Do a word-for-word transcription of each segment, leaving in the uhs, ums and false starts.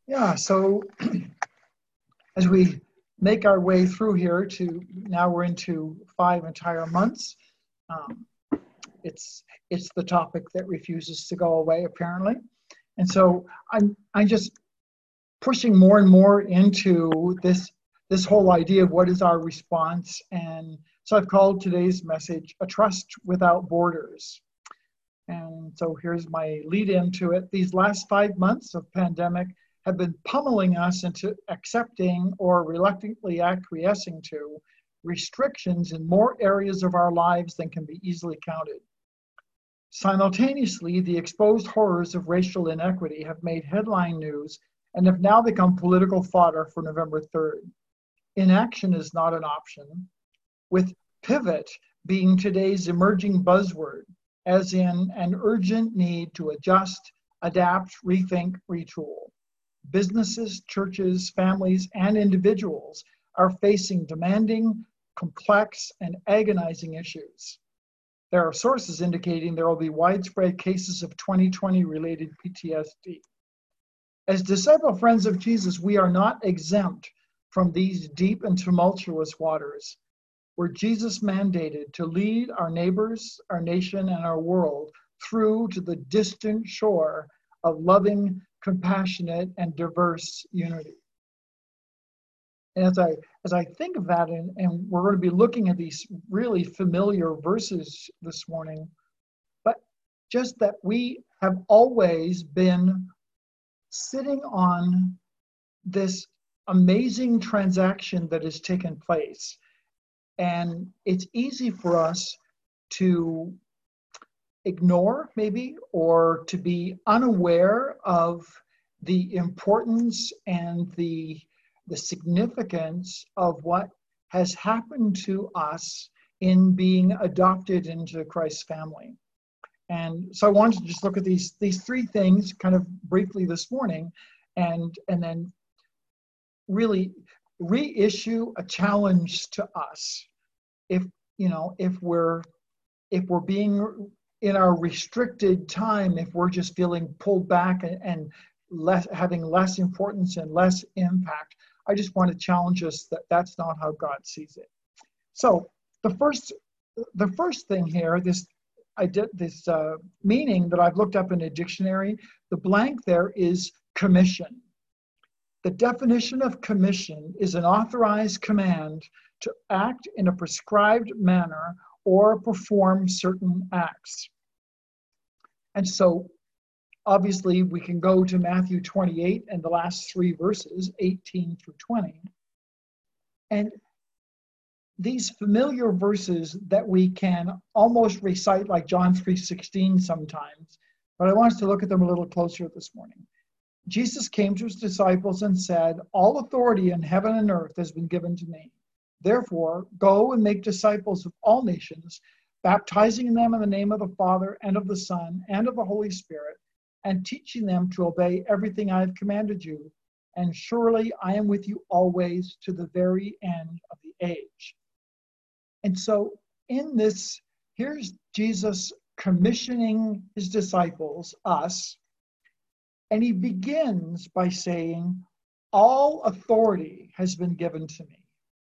Yeah, so as we make our way through here to now we're into five entire months. Um, it's it's the topic that refuses to go away apparently, and so I'm I'm just pushing more and more into this this whole idea of what is our response, and so I've called today's message "A Trust Without Borders." And so here's my lead into it. These last five months of pandemic have been pummeling us into accepting or reluctantly acquiescing to restrictions in more areas of our lives than can be easily counted. Simultaneously, the exposed horrors of racial inequity have made headline news and have now become political fodder for November third. Inaction is not an option, with pivot being today's emerging buzzword, as in an urgent need to adjust, adapt, rethink, retool. Businesses, churches, families, and individuals are facing demanding, complex, and agonizing issues. There are sources indicating there will be widespread cases of twenty twenty related P T S D. As disciple friends of Jesus, we are not exempt from these deep and tumultuous waters, where Jesus mandated to lead our neighbors, our nation, and our world through to the distant shore of loving, compassionate, and diverse unity. And as I as I think of that, and, and we're going to be looking at these really familiar verses this morning, but just that we have always been sitting on this amazing transaction that has taken place. And it's easy for us to ignore, maybe, or to be unaware of the importance and the, the significance of what has happened to us in being adopted into Christ's family. And so I wanted to just look at these, these three things kind of briefly this morning, and, and then really reissue a challenge to us. If, you know, if we're, if we're being in our restricted time, if we're just feeling pulled back and, and less, having less importance and less impact, I just want to challenge us that that's not how God sees it. So the first, the first thing here, this, I did this uh, meaning that I've looked up in a dictionary, the blank there is commission. The definition of commission is an authorized command to act in a prescribed manner or perform certain acts. And so obviously we can go to Matthew twenty-eight and the last three verses, eighteen through twenty. And these familiar verses that we can almost recite like John three sixteen sometimes, but I want us to look at them a little closer this morning. Jesus came to his disciples and said, "All authority in heaven and earth has been given to me. Therefore, go and make disciples of all nations, baptizing them in the name of the Father and of the Son and of the Holy Spirit, and teaching them to obey everything I have commanded you. And surely I am with you always to the very end of the age." And so in this, here's Jesus commissioning his disciples, us, and he begins by saying, "All authority has been given to me."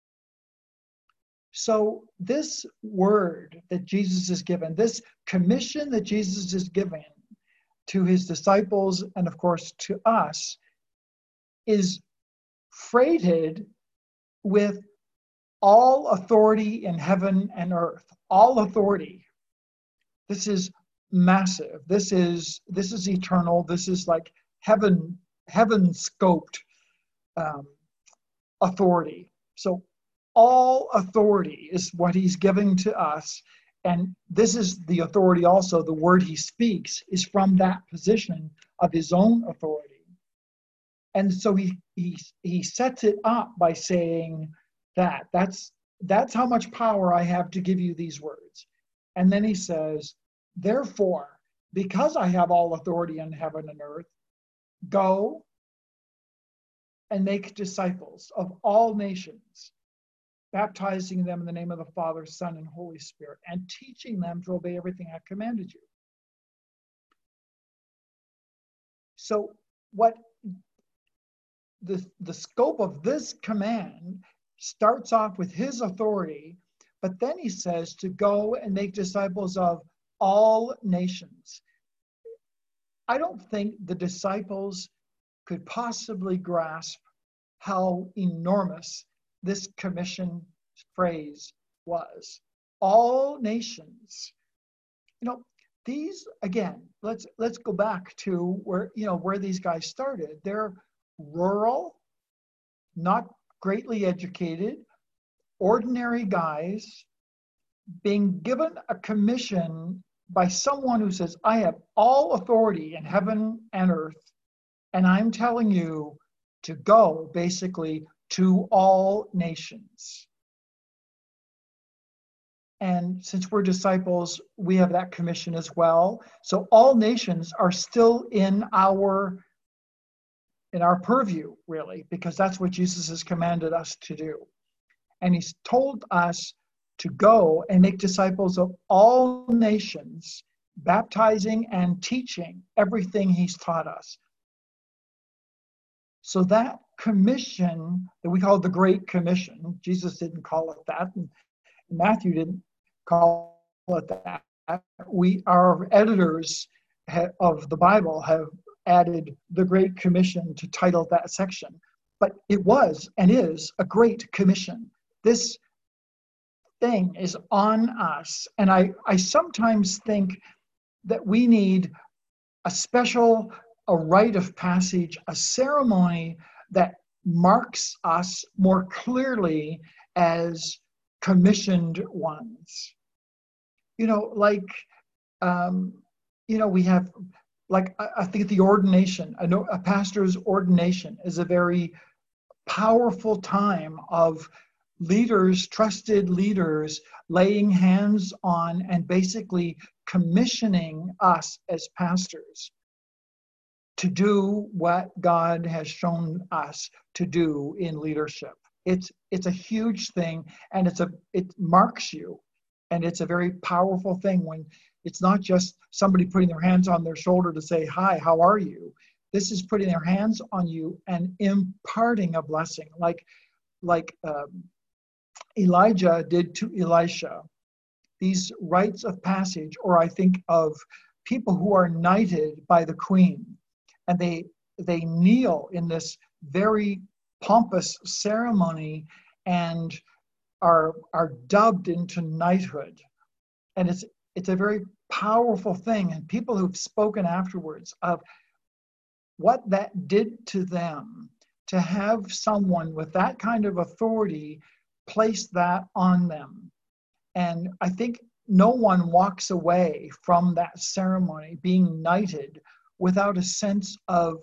So this word that Jesus is given, this commission that Jesus is giving to his disciples and of course to us, is freighted with all authority in heaven and earth. All authority. This is massive. This is this is eternal. This is like heaven heaven scoped um, authority. So all authority is what he's giving to us, and this is the authority also. The word he speaks is from that position of his own authority, and so he he he sets it up by saying that that's that's how much power I have to give you these words, and then he says, "Therefore, because I have all authority in heaven and earth, go and make disciples of all nations, baptizing them in the name of the Father, Son, and Holy Spirit, and teaching them to obey everything I've commanded you." So what the, the scope of this command starts off with his authority, but then he says to go and make disciples of all nations. I don't think the disciples could possibly grasp how enormous this commission phrase was. All nations. You know, these, again, let's let's go back to where, you know, where these guys started. They're rural, not greatly educated, ordinary guys being given a commission by someone who says, I have all authority in heaven and earth, and I'm telling you to go basically to all nations. And since we're disciples, we have that commission as well. So all nations are still in our in our purview, really, because that's what Jesus has commanded us to do. And he's told us to go and make disciples of all nations, baptizing and teaching everything he's taught us. So that commission that we call the Great Commission, Jesus didn't call it that, and Matthew didn't call it that. We, our editors of the Bible have added the Great Commission to title that section. But it was and is a great commission. This thing is on us. And I, I sometimes think that we need a special, a rite of passage, a ceremony that marks us more clearly as commissioned ones. You know, like, um, you know, we have, like, I, I think the ordination, I know a pastor's ordination is a very powerful time of leaders, trusted leaders, laying hands on and basically commissioning us as pastors to do what God has shown us to do in leadership. It's it's a huge thing, and it's a it marks you, and it's a very powerful thing when it's not just somebody putting their hands on their shoulder to say, hi, how are you? This is putting their hands on you and imparting a blessing, like like um, Elijah did to Elisha. These rites of passage, or I think of people who are knighted by the queen, and they they kneel in this very pompous ceremony and are are dubbed into knighthood. And it's it's a very powerful thing. And people who've spoken afterwards of what that did to them, to have someone with that kind of authority place that on them. And I think no one walks away from that ceremony being knighted without a sense of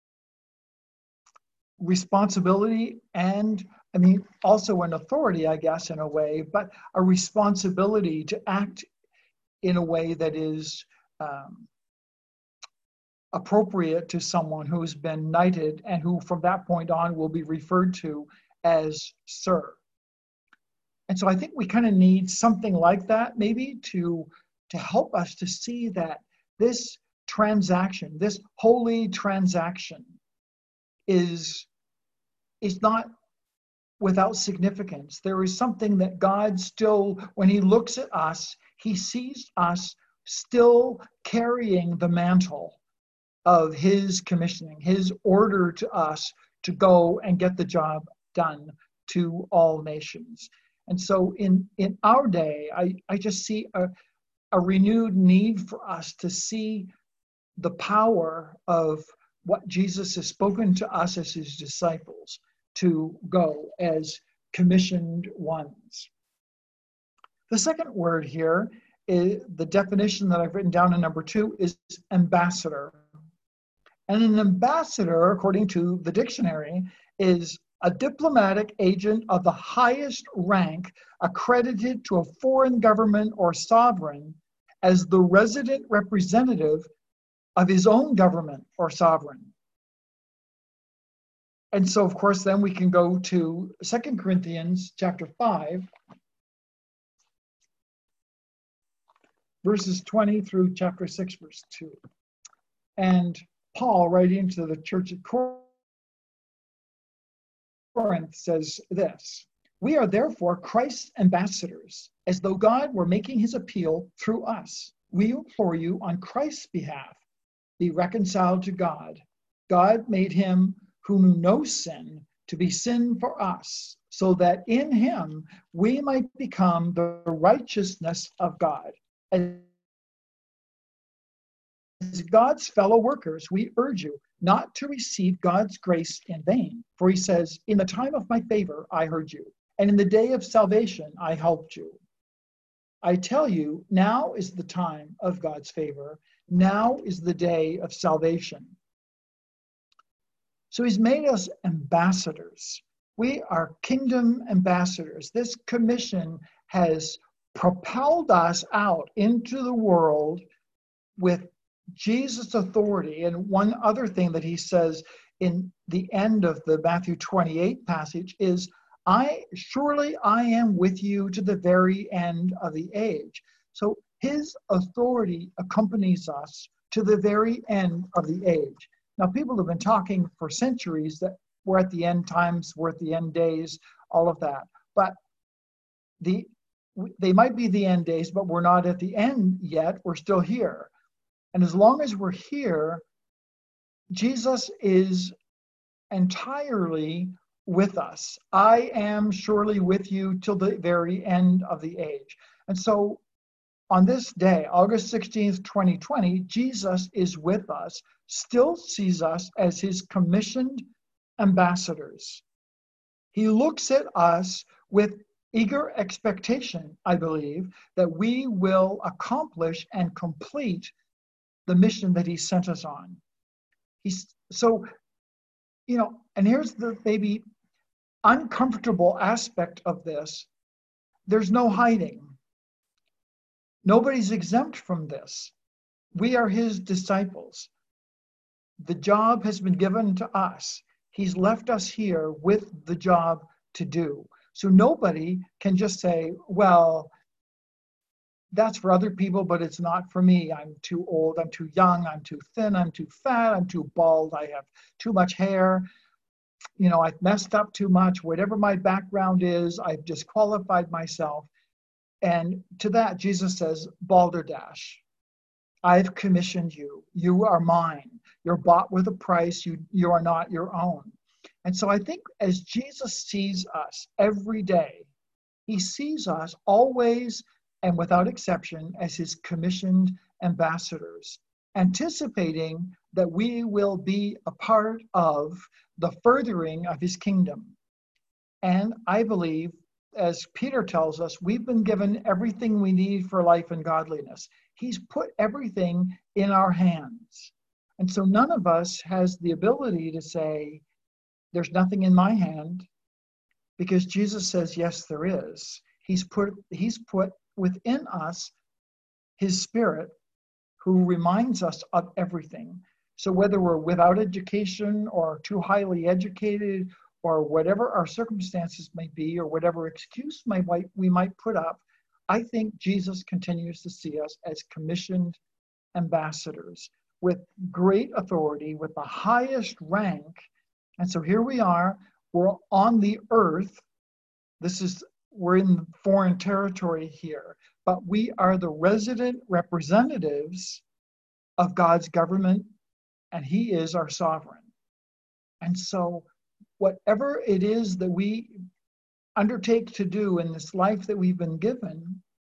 responsibility and, I mean, also an authority, I guess, in a way, but a responsibility to act in a way that is um, appropriate to someone who's been knighted and who from that point on will be referred to as sir. And so I think we kind of need something like that maybe to, to help us to see that this transaction, this holy transaction is, is not without significance. There is something that God still, when he looks at us, he sees us still carrying the mantle of his commissioning, his order to us to go and get the job done to all nations. And so in, in our day, I, I just see a, a renewed need for us to see the power of what Jesus has spoken to us as his disciples to go as commissioned ones. The second word here is the definition that I've written down in number two is ambassador. And an ambassador, according to the dictionary, is a diplomatic agent of the highest rank accredited to a foreign government or sovereign as the resident representative of his own government or sovereign. And so, of course, then we can go to Second Corinthians chapter five, verses twenty through chapter six, verse two. And Paul, writing to the church at Corinth, Corinth says this: "We are therefore Christ's ambassadors, as though God were making his appeal through us. We implore you on Christ's behalf, be reconciled to God. God made him who knew no sin to be sin for us, so that in him we might become the righteousness of God. As God's fellow workers, we urge you not to receive God's grace in vain. For he says, in the time of my favor, I heard you, and in the day of salvation, I helped you. I tell you, now is the time of God's favor. Now is the day of salvation." So he's made us ambassadors. We are kingdom ambassadors. This commission has propelled us out into the world with Jesus' authority. And one other thing that he says in the end of the Matthew twenty-eight passage is, I surely I am with you to the very end of the age. So his authority accompanies us to the very end of the age. Now, people have been talking for centuries that we're at the end times, we're at the end days, all of that. But the they might be the end days, but we're not at the end yet. We're still here. And as long as we're here, Jesus is entirely with us. I am surely with you till the very end of the age. And so on this day, August sixteenth, twenty twenty, Jesus is with us, still sees us as his commissioned ambassadors. He looks at us with eager expectation, I believe, that we will accomplish and complete the mission that he sent us on. He's so, you know, and here's the maybe uncomfortable aspect of this. There's no hiding. Nobody's exempt from this. We are his disciples. The job has been given to us. He's left us here with the job to do. So nobody can just say, well, that's for other people, but it's not for me. I'm too old, I'm too young, I'm too thin, I'm too fat, I'm too bald, I have too much hair. You know, I've messed up too much. Whatever my background is, I've disqualified myself. And to that, Jesus says, balderdash, I've commissioned you. You are mine. You're bought with a price. You, you are not your own. And so I think as Jesus sees us every day, he sees us always and without exception as his commissioned ambassadors, anticipating that we will be a part of the furthering of his kingdom. And I believe, as Peter tells us, we've been given everything we need for life and godliness. He's put everything in our hands. And so none of us has the ability to say, there's nothing in my hand, because Jesus says, yes, there is. He's put, he's put within us his Spirit, who reminds us of everything. So whether we're without education or too highly educated, or whatever our circumstances may be, or whatever excuse may, we might put up, I think Jesus continues to see us as commissioned ambassadors with great authority, with the highest rank. And so here we are, we're on the earth. This is, we're in foreign territory here, but we are the resident representatives of God's government, and he is our sovereign. And so whatever it is that we undertake to do in this life that we've been given,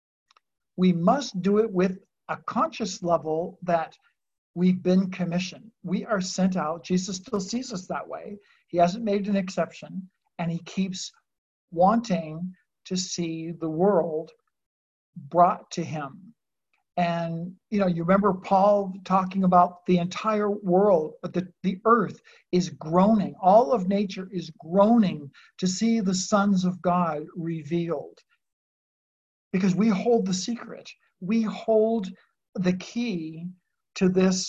we must do it with a conscious level that we've been commissioned. We are sent out. Jesus still sees us that way. He hasn't made an exception, and he keeps wanting to see the world brought to him. And, you know, you remember Paul talking about the entire world, but the, the earth is groaning. All of nature is groaning to see the sons of God revealed. Because we hold the secret. We hold the key to this,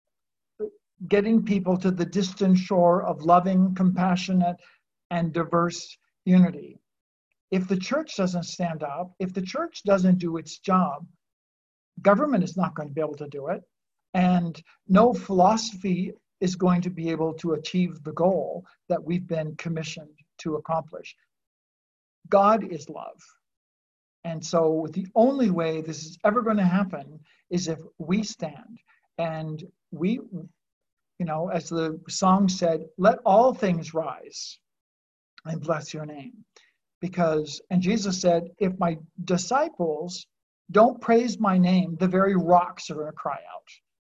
getting people to the distant shore of loving, compassionate, and diverse unity. If the church doesn't stand up, if the church doesn't do its job, government is not going to be able to do it, and no philosophy is going to be able to achieve the goal that we've been commissioned to accomplish. God is love. And so the only way this is ever going to happen is if we stand and we, you know, as the song said, let all things rise and bless your name. Because, and Jesus said, if my disciples don't praise my name, the very rocks are going to cry out.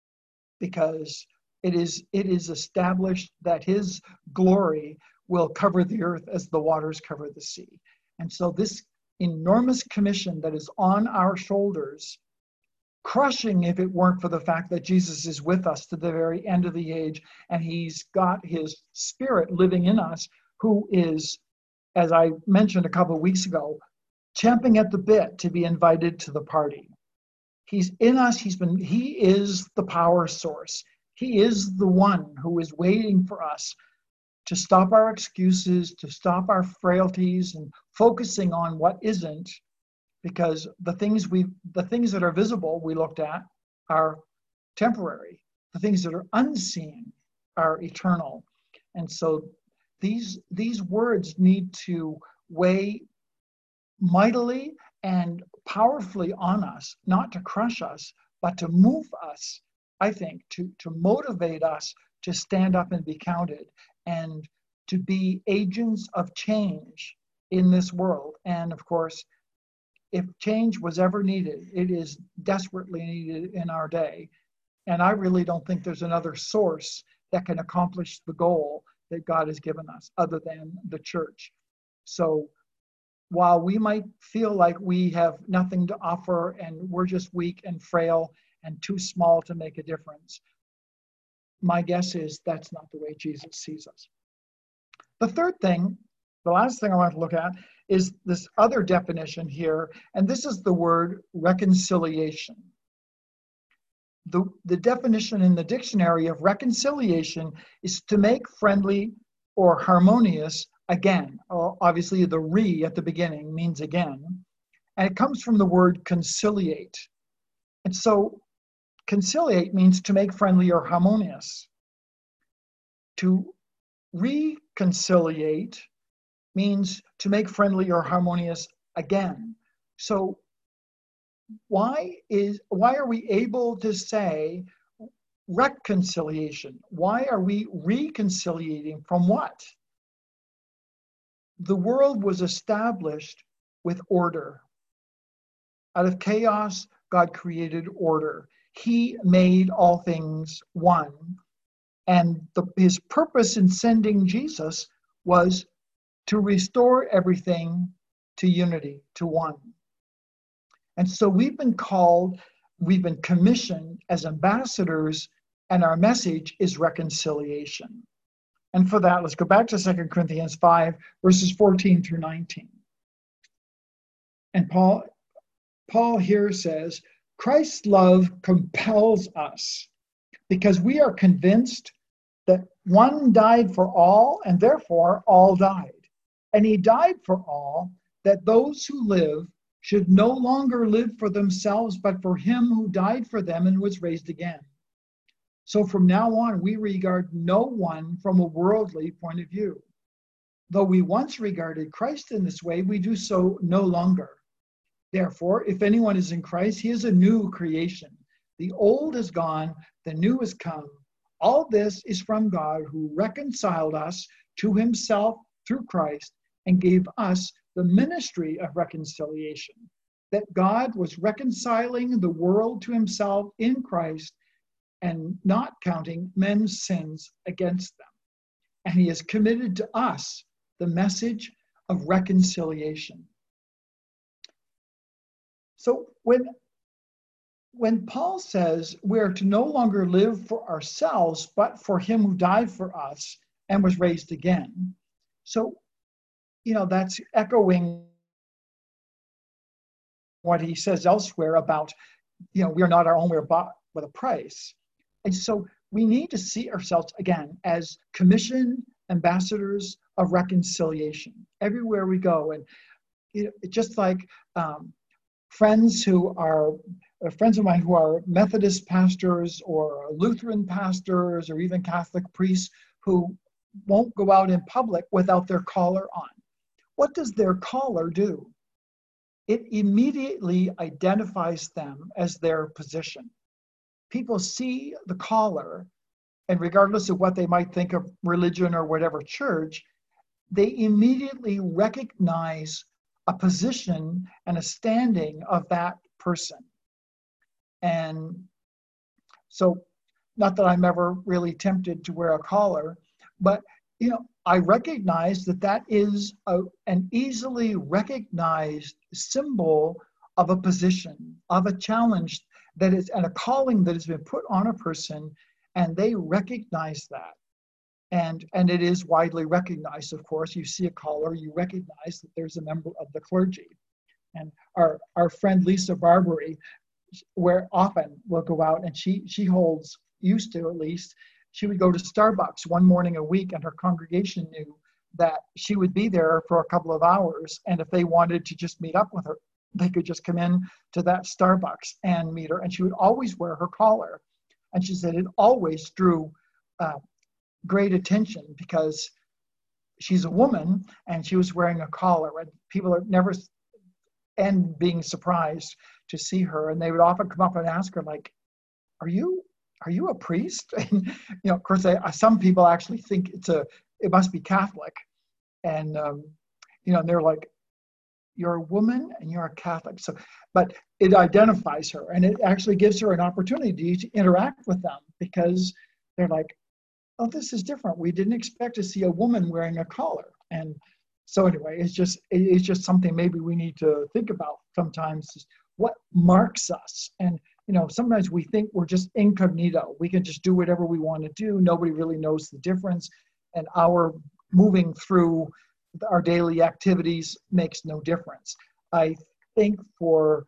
Because it is, it is established that his glory will cover the earth as the waters cover the sea. And so this enormous commission that is on our shoulders, crushing if it weren't for the fact that Jesus is with us to the very end of the age, and he's got his spirit living in us, who is, as I mentioned a couple of weeks ago, champing at the bit to be invited to the party. He's in us. He's been, he is the power source. He is the one who is waiting for us to stop our excuses, to stop our frailties and focusing on what isn't, because the things we, the things that are visible we looked at are temporary. The things that are unseen are eternal. And so these, these words need to weigh mightily and powerfully on us, not to crush us, but to move us, I think, to, to motivate us to stand up and be counted and to be agents of change in this world. And of course, if change was ever needed, it is desperately needed in our day. And I really don't think there's another source that can accomplish the goal that God has given us other than the church. So while we might feel like we have nothing to offer and we're just weak and frail and too small to make a difference, my guess is that's not the way Jesus sees us. The third thing, the last thing I want to look at, is this other definition here, and this is the word reconciliation. The, the definition in the dictionary of reconciliation is to make friendly or harmonious again. Obviously, the re at the beginning means again, and it comes from the word conciliate. And so conciliate means to make friendly or harmonious. To reconciliate means to make friendly or harmonious again. So why is why are we able to say reconciliation? Why are we reconciliating from what? The world was established with order. Out of chaos, God created order. He made all things one. And the, his purpose in sending Jesus was to restore everything to unity, to one. And so we've been called, we've been commissioned as ambassadors, and our message is reconciliation. And for that, let's go back to Second Corinthians five, verses fourteen through nineteen. And Paul, Paul here says, Christ's love compels us because we are convinced that one died for all, and therefore all died. And he died for all, that those who live should no longer live for themselves, but for him who died for them and was raised again. So from now on, we regard no one from a worldly point of view. Though we once regarded Christ in this way, we do so no longer. Therefore, if anyone is in Christ, he is a new creation. The old is gone, the new has come. All this is from God, who reconciled us to himself through Christ and gave us the ministry of reconciliation, that God was reconciling the world to himself in Christ and not counting men's sins against them. And he has committed to us the message of reconciliation. So when, when Paul says we're to no longer live for ourselves, but for him who died for us and was raised again, so, you know, that's echoing what he says elsewhere about, you know, we are not our own, we're bought with a price. And so we need to see ourselves, again, as commissioned ambassadors of reconciliation everywhere we go. And you know, just like um, friends who are, uh, friends of mine who are Methodist pastors or Lutheran pastors or even Catholic priests who won't go out in public without their collar on. What does their collar do? It immediately identifies them as their position. People see the collar, and regardless of what they might think of religion or whatever church, they immediately recognize a position and a standing of that person. And so, not that I'm ever really tempted to wear a collar, but you know, I recognize that that is a, an easily recognized symbol of a position, of a challenge that is, and a calling that has been put on a person, and they recognize that. And, and it is widely recognized, of course. You see a collar, you recognize that there's a member of the clergy. And our, our friend Lisa Barbary, where often will go out, and she, she holds, used to at least, she would go to Starbucks one morning a week, and her congregation knew that she would be there for a couple of hours. And if they wanted to just meet up with her, they could just come in to that Starbucks and meet her. And she would always wear her collar. And she said it always drew uh, great attention because she's a woman and she was wearing a collar. And people are never end being surprised to see her. And they would often come up and ask her, like, are you Are you a priest? And, you know, of course, they, some people actually think it's a, it must be Catholic. And, um, you know, and they're like, you're a woman and you're a Catholic. So, but it identifies her, and it actually gives her an opportunity to interact with them because they're like, oh, this is different. We didn't expect to see a woman wearing a collar. And so anyway, it's just, it's just something maybe we need to think about sometimes, is what marks us. And, you know, sometimes we think we're just incognito. We can just do whatever we want to do. Nobody really knows the difference. And our moving through our daily activities makes no difference. I think for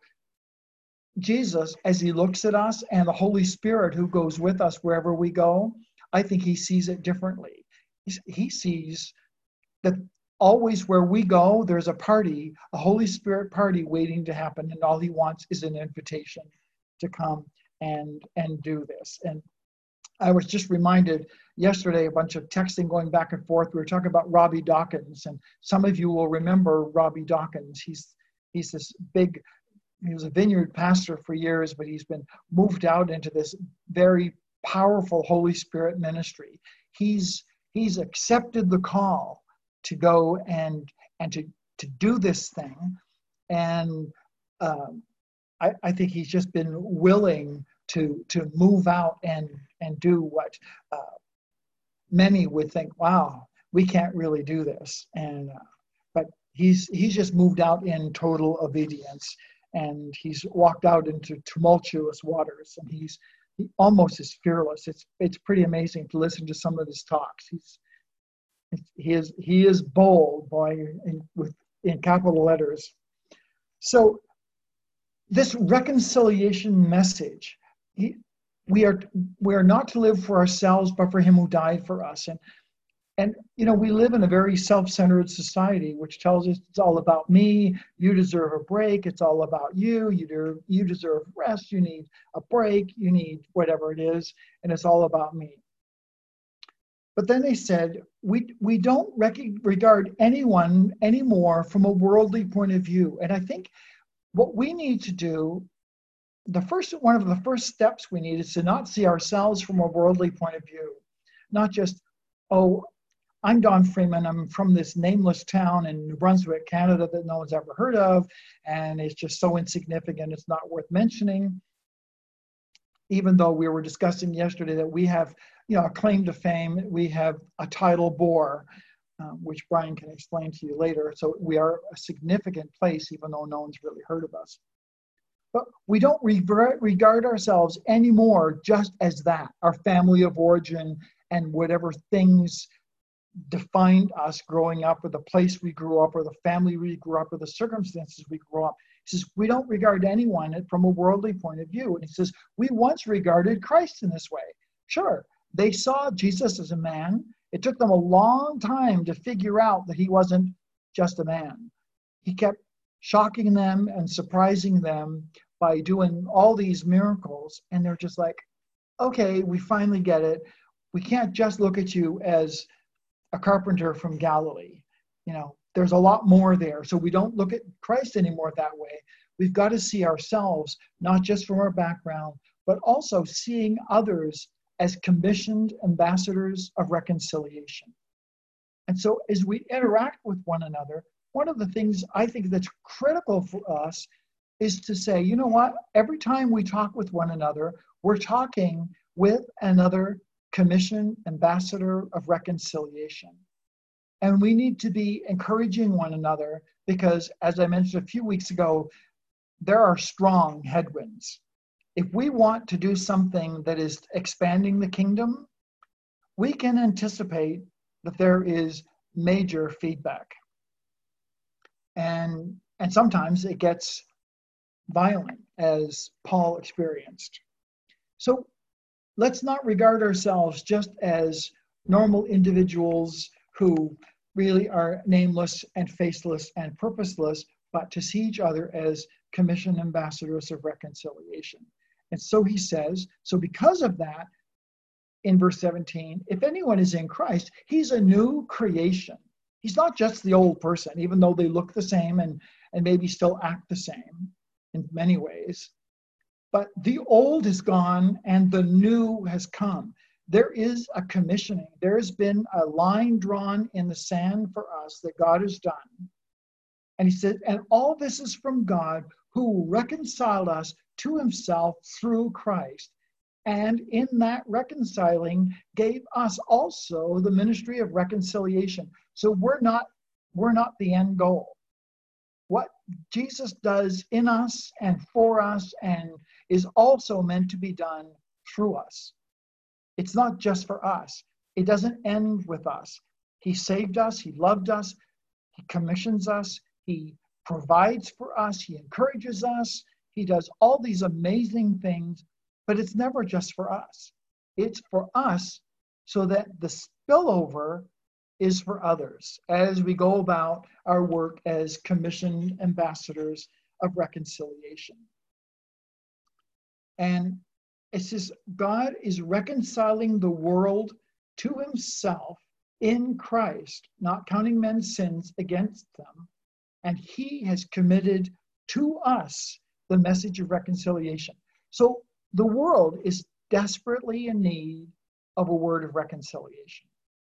Jesus, as he looks at us, and the Holy Spirit who goes with us wherever we go, I think he sees it differently. He sees that always where we go, there's a party, a Holy Spirit party waiting to happen, and all he wants is an invitation to come and and do this. And I was just reminded yesterday, a bunch of texting going back and forth. We were talking about Robbie Dawkins, and some of you will remember Robbie Dawkins. He's he's this big, he was a vineyard pastor for years, but he's been moved out into this very powerful Holy Spirit ministry. He's he's accepted the call to go and and to to do this thing, and um, I, I think he's just been willing to to move out and and do what uh, many would think, wow, we can't really do this. And uh, but he's he's just moved out in total obedience, and he's walked out into tumultuous waters, and he's he almost is fearless. It's it's pretty amazing to listen to some of his talks. He's he is he is bold, boy, in, with in capital letters. So this reconciliation message, he, we are we are not to live for ourselves, but for him who died for us. And and you know, we live in a very self-centered society, which tells us it's all about me. You deserve a break. It's all about you. You deserve you deserve rest. You need a break. You need whatever it is, and it's all about me. But then they said, we we don't rec- regard anyone anymore from a worldly point of view. And I think what we need to do, the first one of the first steps we need is to not see ourselves from a worldly point of view. Not just, oh, I'm Don Freeman, I'm from this nameless town in New Brunswick, Canada that no one's ever heard of, and it's just so insignificant, it's not worth mentioning. Even though we were discussing yesterday that we have, you know, a claim to fame, we have a tidal bore, uh, which Brian can explain to you later. So we are a significant place, even though no one's really heard of us. But we don't revert, regard ourselves anymore just as that, our family of origin and whatever things defined us growing up, or the place we grew up, or the family we grew up, or the circumstances we grew up. He says, we don't regard anyone from a worldly point of view. And he says, we once regarded Christ in this way. Sure, they saw Jesus as a man. It took them a long time to figure out that he wasn't just a man. He kept shocking them and surprising them by doing all these miracles. And they're just like, okay, we finally get it. We can't just look at you as a carpenter from Galilee. You know, there's a lot more there. So we don't look at Christ anymore that way. We've got to see ourselves, not just from our background, but also seeing others as commissioned ambassadors of reconciliation. And so as we interact with one another, one of the things I think that's critical for us is to say, you know what, every time we talk with one another, we're talking with another commissioned ambassador of reconciliation. And we need to be encouraging one another because, as I mentioned a few weeks ago, there are strong headwinds. If we want to do something that is expanding the kingdom, we can anticipate that there is major feedback. And, and sometimes it gets violent, as Paul experienced. So let's not regard ourselves just as normal individuals who really are nameless and faceless and purposeless, but to see each other as commissioned ambassadors of reconciliation. And so he says, so because of that, in verse seventeen, if anyone is in Christ, he's a new creation. He's not just the old person, even though they look the same and, and maybe still act the same in many ways. But the old is gone and the new has come. There is a commissioning. There has been a line drawn in the sand for us that God has done. And he said, and all this is from God, who reconciled us to himself through Christ. And in that reconciling gave us also the ministry of reconciliation. So we're not, we're not the end goal. What Jesus does in us and for us and is also meant to be done through us. It's not just for us. It doesn't end with us. He saved us. He loved us. He commissions us. He provides for us. He encourages us. He does all these amazing things, but it's never just for us. It's for us so that the spillover is for others as we go about our work as commissioned ambassadors of reconciliation. And it says God is reconciling the world to himself in Christ, not counting men's sins against them. And he has committed to us the message of reconciliation. So the world is desperately in need of a word of reconciliation.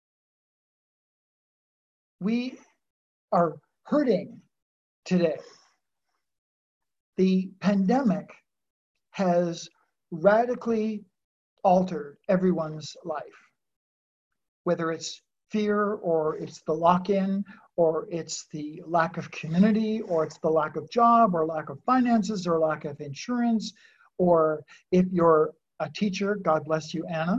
We are hurting today. The pandemic has radically altered everyone's life, whether it's fear or it's the lock-in or it's the lack of community or it's the lack of job or lack of finances or lack of insurance, or if you're a teacher, God bless you, Anna,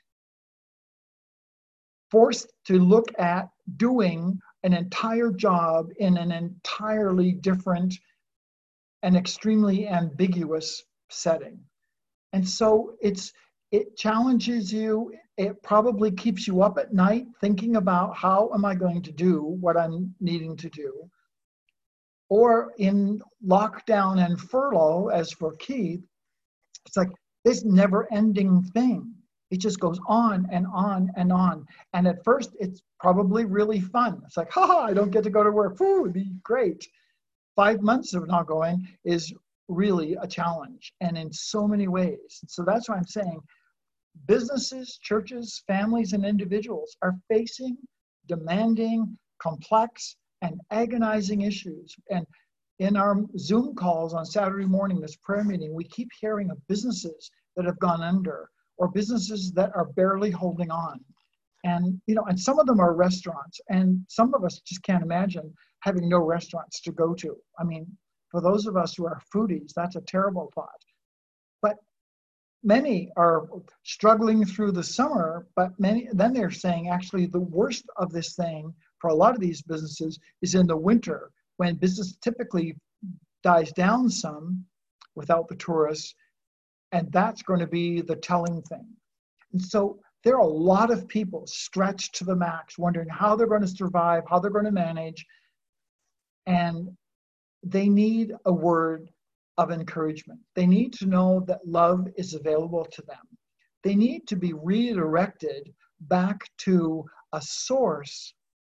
forced to look at doing an entire job in an entirely different and extremely ambiguous setting. And so it's it challenges you. It probably keeps you up at night thinking about how am I going to do what I'm needing to do. Or in lockdown and furlough, as for Keith, it's like this never-ending thing. It just goes on and on and on. And at first, it's probably really fun. It's like, ha, I don't get to go to work. Whew, it'd be great. Five months of not going is really a challenge, and in so many ways. So that's why I'm saying businesses, churches, families, and individuals are facing demanding, complex, and agonizing issues. And in our Zoom calls on Saturday morning, this prayer meeting, we keep hearing of businesses that have gone under or businesses that are barely holding on. And, you know, and some of them are restaurants, and some of us just can't imagine having no restaurants to go to. I mean, for those of us who are foodies, that's a terrible thought. But many are struggling through the summer, but many, then they're saying actually the worst of this thing for a lot of these businesses is in the winter, when business typically dies down some without the tourists, and that's going to be the telling thing. And so there are a lot of people stretched to the max, wondering how they're going to survive, how they're going to manage, and they need a word of encouragement. They need to know that love is available to them. They need to be redirected back to a source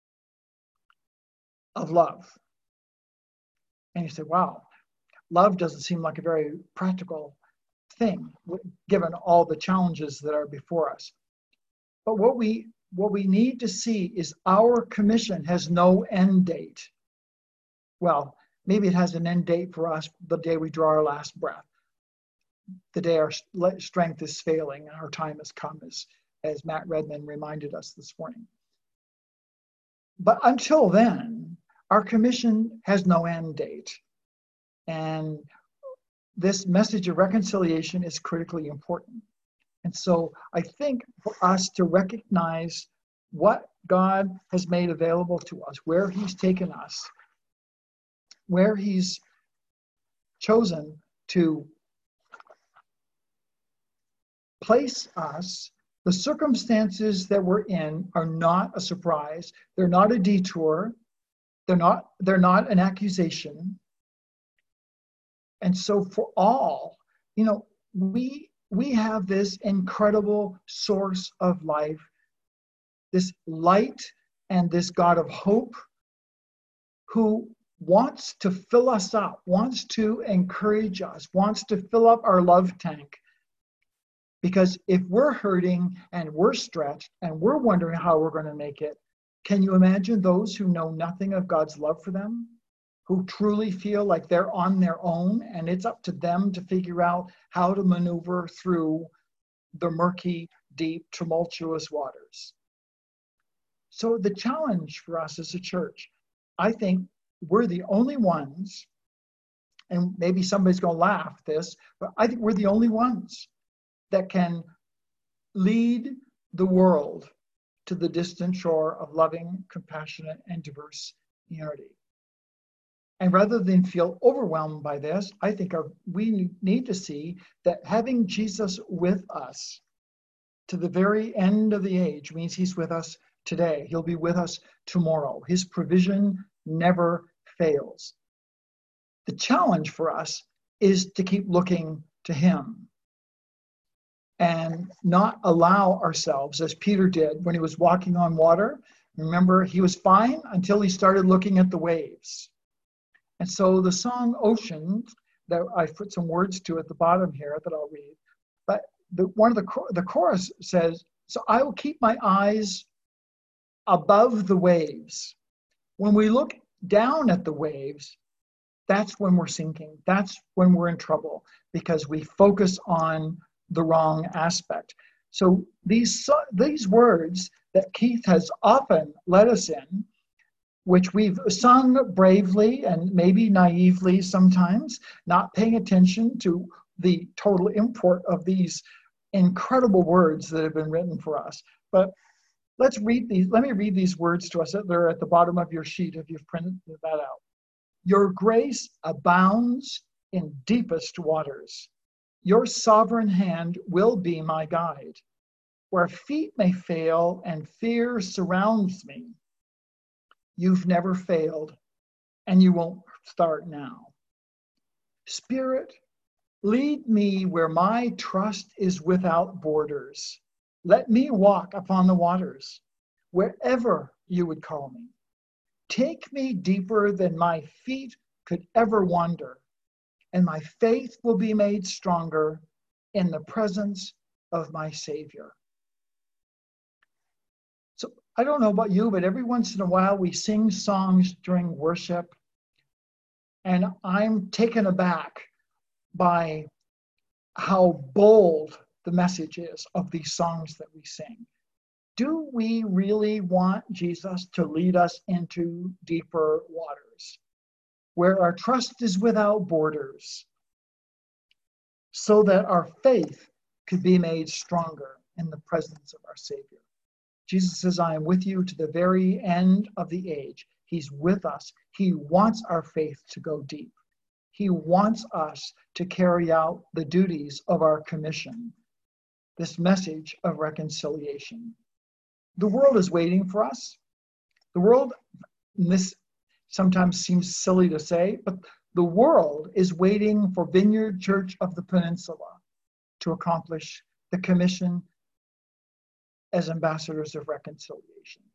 of love. And you say, wow, love doesn't seem like a very practical thing, given all the challenges that are before us. But what we what we need to see is our commission has no end date. Well, maybe it has an end date for us the day we draw our last breath, the day our strength is failing and our time has come, as, as Matt Redman reminded us this morning. But until then, our commission has no end date. And this message of reconciliation is critically important. And so I think for us to recognize what God has made available to us, where he's taken us, where he's chosen to place us, the circumstances that we're in are not a surprise. They're not a detour. They're not, they're not an accusation. And so for all, you know, we we have this incredible source of life, this light and this God of hope who wants to fill us up, wants to encourage us, wants to fill up our love tank. Because if we're hurting and we're stretched and we're wondering how we're going to make it, can you imagine those who know nothing of God's love for them? Who truly feel like they're on their own and it's up to them to figure out how to maneuver through the murky, deep, tumultuous waters. So the challenge for us as a church, I think we're the only ones, and maybe somebody's going to laugh at this, but I think we're the only ones that can lead the world to the distant shore of loving, compassionate, and diverse unity. And rather than feel overwhelmed by this, I think our, we need to see that having Jesus with us to the very end of the age means he's with us today. He'll be with us tomorrow. His provision never fails. The challenge for us is to keep looking to him and not allow ourselves, as Peter did when he was walking on water. Remember, he was fine until he started looking at the waves. And so the song Ocean, that I put some words to at the bottom here that I'll read, but the, one of the, the chorus says, so I will keep my eyes above the waves. When we look down at the waves, that's when we're sinking. That's when we're in trouble because we focus on the wrong aspect. So these, these words that Keith has often led us in, which we've sung bravely and maybe naively sometimes, not paying attention to the total import of these incredible words that have been written for us. But let's read these. Let me read these words to us. They're at the bottom of your sheet if you've printed that out. Your grace abounds in deepest waters. Your sovereign hand will be my guide. Where feet may fail and fear surrounds me, you've never failed, and you won't start now. Spirit, lead me where my trust is without borders. Let me walk upon the waters, wherever you would call me. Take me deeper than my feet could ever wander, and my faith will be made stronger in the presence of my Savior. So I don't know about you, but every once in a while we sing songs during worship, and I'm taken aback by how bold the message is of these songs that we sing. Do we really want Jesus to lead us into deeper waters, where our trust is without borders, so that our faith could be made stronger in the presence of our Savior? Jesus says, I am with you to the very end of the age. He's with us. He wants our faith to go deep. He wants us to carry out the duties of our commission, this message of reconciliation. The world is waiting for us. The world, and this sometimes seems silly to say, but the world is waiting for Vineyard Church of the Peninsula to accomplish the commission as ambassadors of reconciliation.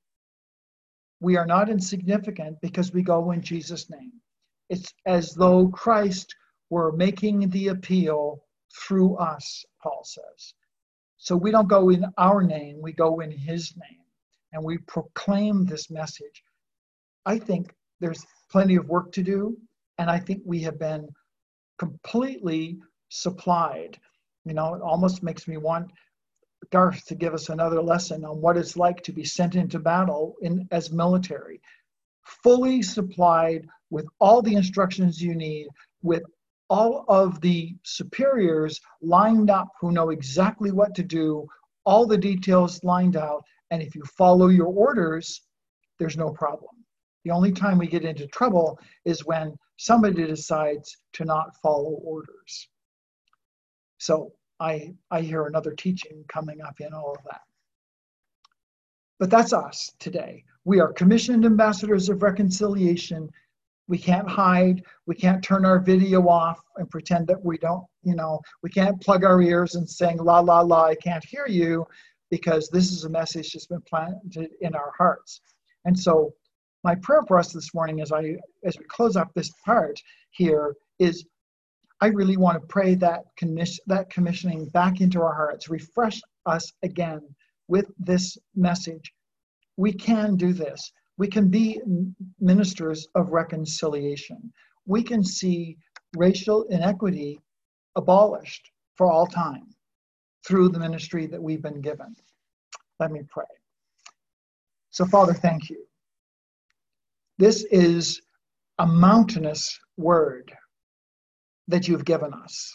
We are not insignificant because we go in Jesus' name. It's as though Christ were making the appeal through us, Paul says. So we don't go in our name, we go in his name, and we proclaim this message. I think there's plenty of work to do, and I think we have been completely supplied. You know, it almost makes me want Garth to give us another lesson on what it's like to be sent into battle in as military, fully supplied with all the instructions you need, with all of the superiors lined up who know exactly what to do, all the details lined out, and if you follow your orders, there's no problem. The only time we get into trouble is when somebody decides to not follow orders. So I, I hear another teaching coming up in all of that. But that's us today. We are commissioned ambassadors of reconciliation. We can't hide. We can't turn our video off and pretend that we don't, you know, we can't plug our ears and saying, la, la, la, I can't hear you, because this is a message that's been planted in our hearts. And so my prayer for us this morning as I as we close up this part here is I really want to pray that commission, that commissioning back into our hearts, refresh us again with this message. We can do this. We can be ministers of reconciliation. We can see racial inequity abolished for all time through the ministry that we've been given. Let me pray. So, Father, thank you. This is a mountainous word that you've given us.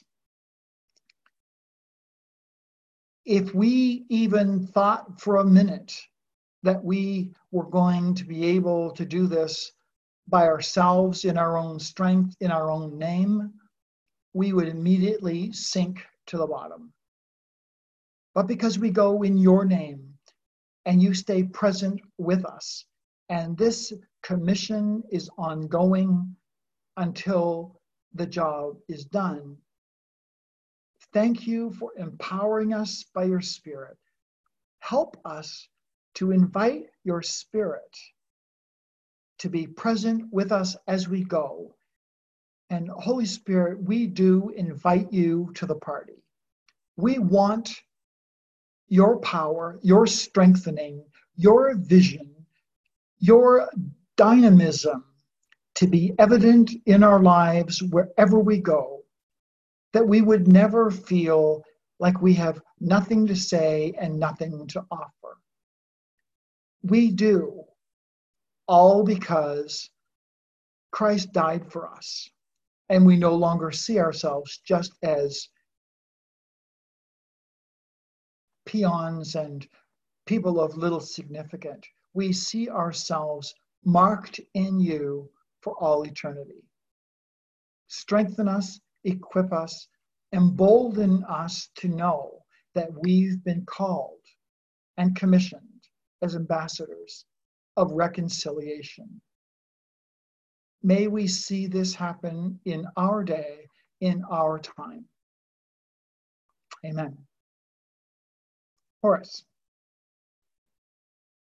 If we even thought for a minute that we were going to be able to do this by ourselves, in our own strength, in our own name, we would immediately sink to the bottom. But because we go in your name and you stay present with us, and this commission is ongoing until the job is done. Thank you for empowering us by your Spirit. Help us to invite your Spirit to be present with us as we go. And Holy Spirit, we do invite you to the party. We want your power, your strengthening, your vision, your dynamism to be evident in our lives wherever we go, that we would never feel like we have nothing to say and nothing to offer. We do, all because Christ died for us, and we no longer see ourselves just as peons and people of little significance. We see ourselves marked in you for all eternity. Strengthen us, equip us, embolden us to know that we've been called and commissioned as ambassadors of reconciliation. May we see this happen in our day, in our time. Amen. Horace.